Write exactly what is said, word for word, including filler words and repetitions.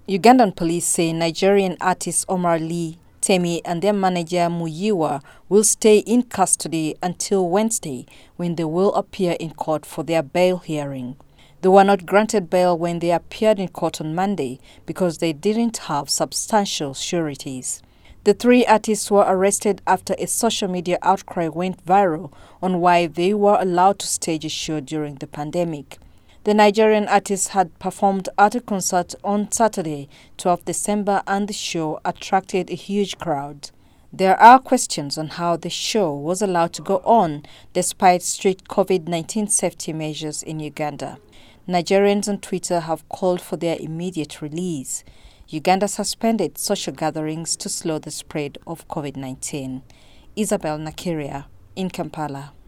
Ugandan police say Nigerian artists Omar Lee, Temi and their manager Muyiwa will stay in custody until Wednesday, when they will appear in court for their bail hearing. They were not granted bail when they appeared in court on Monday because they didn't have substantial sureties. The three artists were arrested after a social media outcry went viral on why they were allowed to stage a show during the pandemic. The Nigerian artists had performed at a concert on Saturday, twelfth December, and the show attracted a huge crowd. There are questions on how the show was allowed to go on despite strict COVID nineteen safety measures in Uganda. Nigerians on Twitter have called for their immediate release. Uganda suspended social gatherings to slow the spread of COVID nineteen. Isabel Nakiria in Kampala.